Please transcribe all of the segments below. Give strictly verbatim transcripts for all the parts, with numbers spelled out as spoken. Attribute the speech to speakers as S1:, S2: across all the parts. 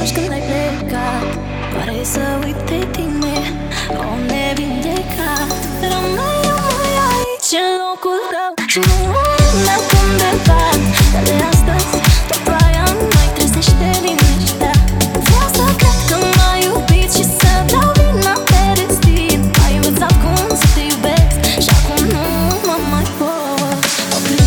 S1: atunci când ai plecat. Pare să uit de tine, o nevindecat. Rămâi, rămâi aici în locul tău și nu am undeva. Dar de astăzi tot aia nu mai trezește liniștea. Vreau să cred că m-ai iubit și să dau vina pe destin. Ai învățat cum să te iubesc și acum nu mă mai pot opri.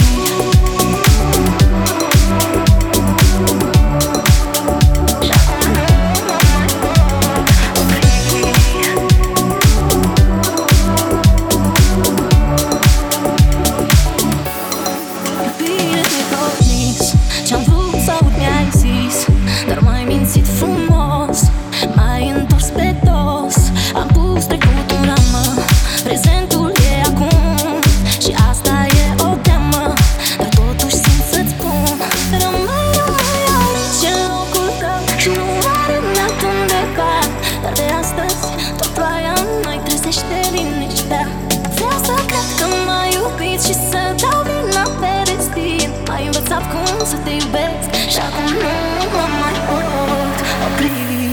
S1: Ce-am vrut să aud mi-ai zis, dar m-ai mințit frumos, m-ai întors pe dos. Am pus trecutul în ramă, prezentul e acum și asta e o teamă, dar totuși simt să-ți spun: rămâi, rămâi aici în locul tău și nu arăt undeva. Dar de astăzi tot ploaia nu mai trezește liniștea. Vreau să cred că m-ai iubit și să dau vina pe destin. Ai învățat cum să te iubesc și acum nu mă mai pot opri.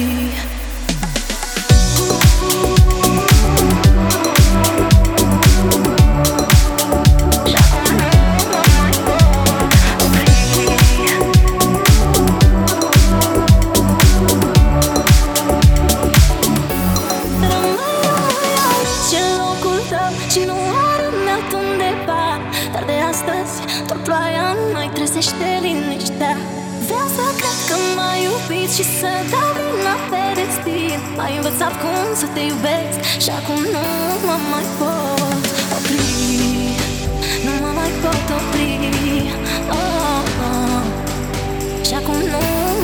S1: Și nu arăt undeva. Dar de astăzi tot ploaia nu mai trezește liniștea. Vreau să cred că m-ai iubit și să dau vina pe destin. Ai învățat cum să te iubesc și acum nu mă mai pot opri. Nu mă mai pot opri. Oh, oh. Și acum nu